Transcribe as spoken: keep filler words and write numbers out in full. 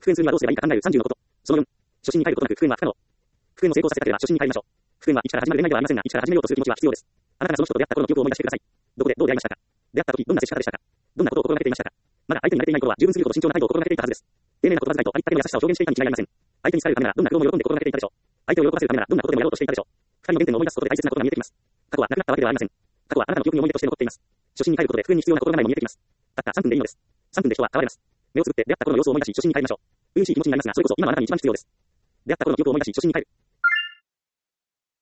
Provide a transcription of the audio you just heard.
復縁するにはどうすればいいか考えるさんじゅうのこと。そのよん、初心に帰ることなく復縁は不可能。復縁を成功させたければ初心に帰りましょう。復縁はいちから始まる恋愛ではありませんが、いちから始めようとする気持ちは必要です。あなたがその人と出会った頃の記憶を思い出してください。どこでどう出会いましたか？出会った時どんな接し方でしたか？どんなことを心がけていましたか？まだ相手に慣れていない頃は十分すぎるほど慎重な態度を心がけていたはずです。丁寧な言葉遣いとありったけの優しさを表現していたに違いありません。相手に伝えるためならどんな苦労も喜んで心がけていたでしょう。相手を喜ばせるためならどんなことでもやろうとしていたでしょう。二人の原点を思い出すことで大切なことが見えてきます。過去はなくなったわけではありません。過去はあなたの記憶に思い出として残っています。初心に帰ることで復縁に必要な心構えも見えてきます。たったさんぷんでいいのです。さんぷんで人は変われます。目をつぶって出会った頃の様子を思い出し初心に帰りましょう。初々しい気持ちになりますが、それこそ今のあなたに一番必要です。出会った頃の記憶を思い出し初心に帰る。